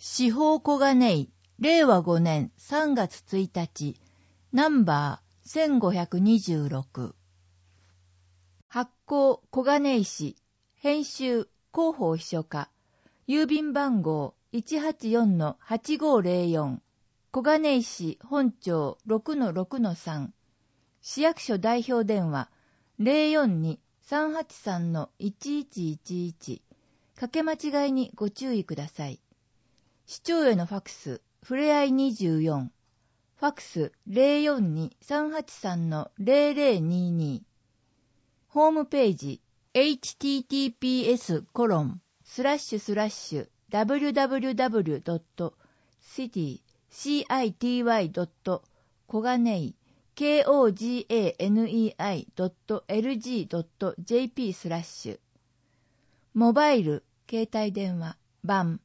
司法小金井、令和5年3月1日、ナンバー1526。発行小金井市、編集広報秘書課、郵便番号 184-8504、小金井市本町 6-6-3、市役所代表電話 042-383-1111、かけ間違いにご注意ください。市長へのファクス、ふれあい24、ファクス 042-383-0022、ホームページ https://www.city.coganei.lg.jp/ モバイル、携帯電話、版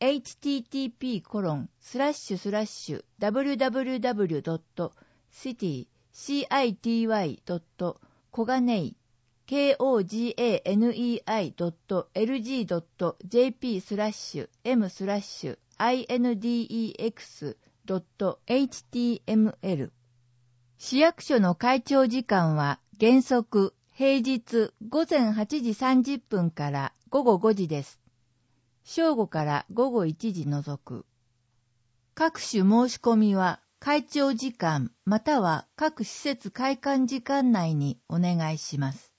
http://www.city.coganei.lg.jp/index.html。 市役所の開庁時間は原則平日午前8時30分から午後5時です。正午から午後1時除く。各種申し込みは開庁時間または各施設開館時間内にお願いします。